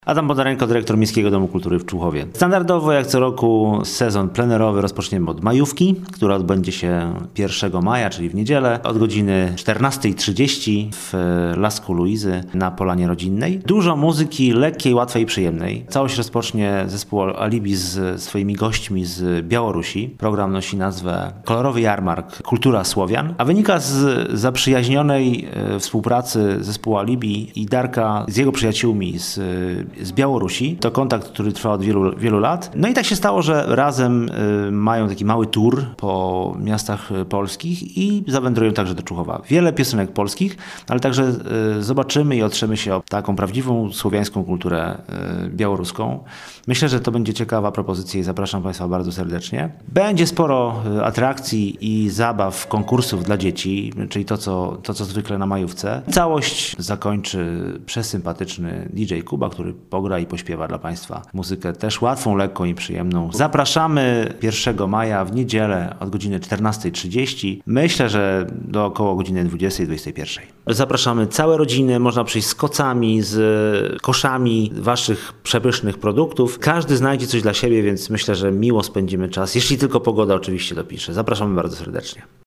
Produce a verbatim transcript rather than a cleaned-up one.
Adam Bodarenko, dyrektor Miejskiego Domu Kultury w Człuchowie. Standardowo jak co roku sezon plenerowy rozpoczniemy od majówki, która odbędzie się pierwszego maja, czyli w niedzielę, od godziny czternastej trzydzieści w Lasku Luizy na Polanie Rodzinnej. Dużo muzyki lekkiej, łatwej i przyjemnej. Całość rozpocznie zespół Alibi z swoimi gośćmi z Białorusi. Program nosi nazwę Kolorowy Jarmark Kultura Słowian, a wynika z zaprzyjaźnionej współpracy zespołu Alibi i Darka z jego przyjaciółmi z z Białorusi. To kontakt, który trwa od wielu, wielu lat. No i tak się stało, że razem y, mają taki mały tour po miastach polskich i zawędrują także do Człuchowa. Wiele piosenek polskich, ale także y, zobaczymy i otrzemy się o taką prawdziwą słowiańską kulturę y, białoruską. Myślę, że to będzie ciekawa propozycja i zapraszam Państwa bardzo serdecznie. Będzie sporo y, atrakcji i zabaw, konkursów dla dzieci, czyli to co, to, co zwykle na majówce. Całość zakończy przesympatyczny D J Kuba, który pogra i pośpiewa dla Państwa muzykę też łatwą, lekką i przyjemną. Zapraszamy pierwszego maja w niedzielę od godziny czternastej trzydzieści. Myślę, że do około godziny dwudziestej dwudziestej pierwszej. Zapraszamy całe rodziny, można przyjść z kocami, z koszami Waszych przepysznych produktów. Każdy znajdzie coś dla siebie, więc myślę, że miło spędzimy czas, jeśli tylko pogoda oczywiście dopisze. Zapraszamy bardzo serdecznie.